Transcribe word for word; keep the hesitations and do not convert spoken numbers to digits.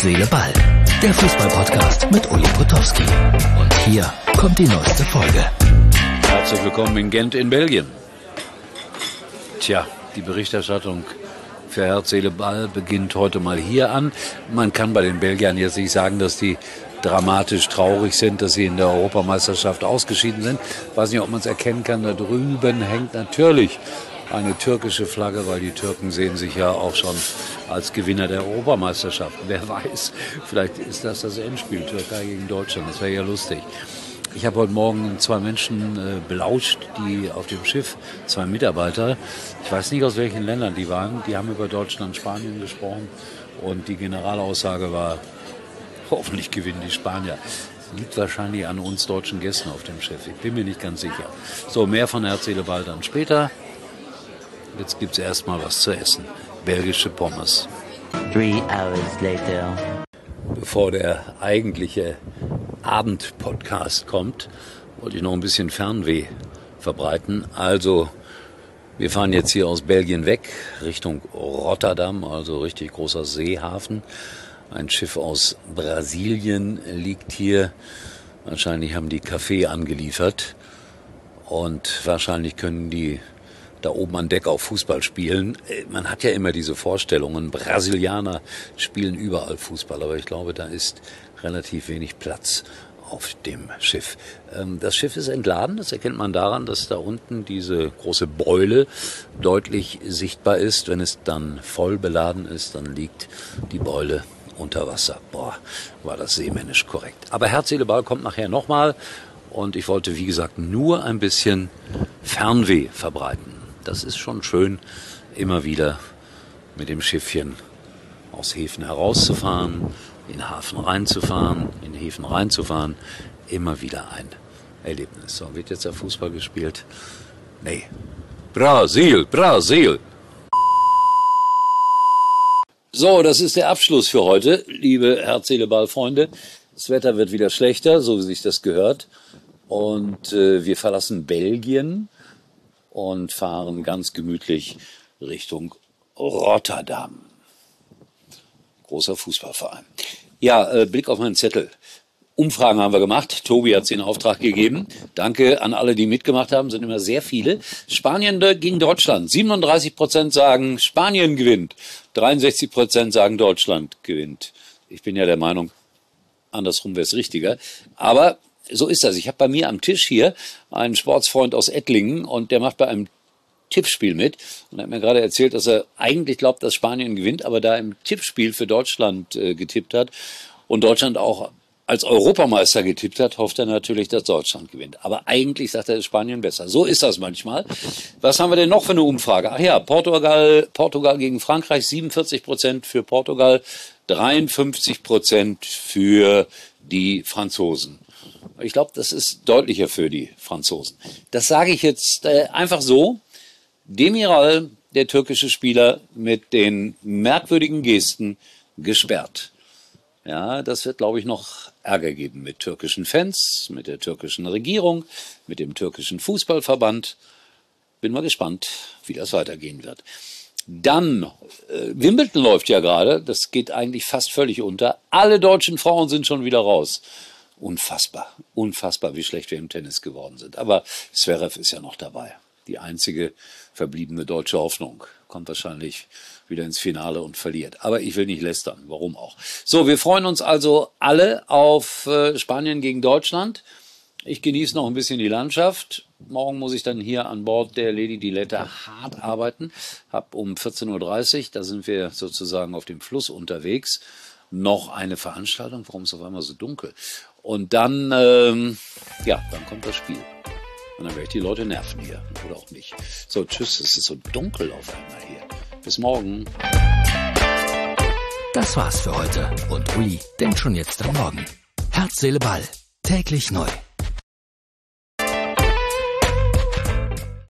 Seele, Ball. Der Fußball-Podcast mit Uli Potowski. Und hier kommt die neueste Folge. Herzlich willkommen in Gent in Belgien. Tja, die Berichterstattung für Herz, Seele, Ball beginnt heute mal hier an. Man kann bei den Belgiern jetzt nicht sagen, dass die dramatisch traurig sind, dass sie in der Europameisterschaft ausgeschieden sind. Ich weiß nicht, ob man es erkennen kann. Da drüben hängt natürlich eine türkische Flagge, weil die Türken sehen sich ja auch schon als Gewinner der Europameisterschaft. Wer weiß, vielleicht ist das das Endspiel, Türkei gegen Deutschland. Das wäre ja lustig. Ich habe heute Morgen zwei Menschen äh, belauscht, die auf dem Schiff, zwei Mitarbeiter, ich weiß nicht, aus welchen Ländern die waren, die haben über Deutschland, Spanien gesprochen und die Generalaussage war, hoffentlich gewinnen die Spanier. Das liegt wahrscheinlich an uns deutschen Gästen auf dem Schiff, ich bin mir nicht ganz sicher. So, mehr von Herz, Seele, Ball dann später. Jetzt gibt's erstmal was zu essen. Belgische Pommes. Three hours later. Bevor der eigentliche Abendpodcast kommt, wollte ich noch ein bisschen Fernweh verbreiten. Also, wir fahren jetzt hier aus Belgien weg, Richtung Rotterdam, also richtig großer Seehafen. Ein Schiff aus Brasilien liegt hier. Wahrscheinlich haben die Kaffee angeliefert. Und wahrscheinlich können die da oben an Deck auf Fußball spielen. Man hat ja immer diese Vorstellungen, Brasilianer spielen überall Fußball, aber ich glaube, da ist relativ wenig Platz auf dem Schiff. Das Schiff ist entladen, das erkennt man daran, dass da unten diese große Beule deutlich sichtbar ist. Wenn es dann voll beladen ist, dann liegt die Beule unter Wasser. Boah, war das seemännisch korrekt. Aber Herz, Seele, Ball kommt nachher nochmal und ich wollte, wie gesagt, nur ein bisschen Fernweh verbreiten. Das ist schon schön, immer wieder mit dem Schiffchen aus Häfen herauszufahren, in den Hafen reinzufahren, in Häfen reinzufahren. Immer wieder ein Erlebnis. So, wird jetzt der Fußball gespielt? Nee. Brasil, Brasil! So, das ist der Abschluss für heute, liebe Herz, Seele, Ball Freunde. Das Wetter wird wieder schlechter, so wie sich das gehört. Und äh, wir verlassen Belgien und fahren ganz gemütlich Richtung Rotterdam. Großer Fußballverein. Ja, äh, Blick auf meinen Zettel. Umfragen haben wir gemacht. Tobi hat sie in Auftrag gegeben. Danke an alle, die mitgemacht haben. Sind immer sehr viele. Spanien gegen Deutschland. siebenunddreißig Prozent sagen, Spanien gewinnt. dreiundsechzig Prozent sagen, Deutschland gewinnt. Ich bin ja der Meinung, andersrum wäre es richtiger. Aber so ist das. Ich habe bei mir am Tisch hier einen Sportsfreund aus Ettlingen und der macht bei einem Tippspiel mit und hat mir gerade erzählt, dass er eigentlich glaubt, dass Spanien gewinnt, aber da im Tippspiel für Deutschland äh, getippt hat und Deutschland auch als Europameister getippt hat, hofft er natürlich, dass Deutschland gewinnt. Aber eigentlich sagt er, ist Spanien besser. So ist das manchmal. Was haben wir denn noch für eine Umfrage? Ach ja, Portugal, Portugal gegen Frankreich, siebenundvierzig Prozent für Portugal, dreiundfünfzig Prozent für die Franzosen. Ich glaube, das ist deutlicher für die Franzosen. Das sage ich jetzt äh, einfach so. Demiral, der türkische Spieler, mit den merkwürdigen Gesten gesperrt. Ja, das wird, glaube ich, noch Ärger geben mit türkischen Fans, mit der türkischen Regierung, mit dem türkischen Fußballverband. Bin mal gespannt, wie das weitergehen wird. Dann, äh, Wimbledon läuft ja gerade, das geht eigentlich fast völlig unter. Alle deutschen Frauen sind schon wieder raus. Unfassbar, unfassbar, wie schlecht wir im Tennis geworden sind. Aber Zverev ist ja noch dabei. Die einzige verbliebene deutsche Hoffnung. Kommt wahrscheinlich wieder ins Finale und verliert. Aber ich will nicht lästern, warum auch. So, wir freuen uns also alle auf äh, Spanien gegen Deutschland. Ich genieße noch ein bisschen die Landschaft. Morgen muss ich dann hier an Bord der Lady Diletta hart arbeiten. Hab um vierzehn Uhr dreißig, da sind wir sozusagen auf dem Fluss unterwegs, noch eine Veranstaltung. Warum ist es auf einmal so dunkel? Und dann, ähm, ja, dann kommt das Spiel. Und dann werde ich die Leute nerven hier. Oder auch nicht. So, tschüss, es ist so dunkel auf einmal hier. Bis morgen. Das war's für heute. Und Uli denkt schon jetzt am Morgen. Herz, Seele, Ball. Täglich neu.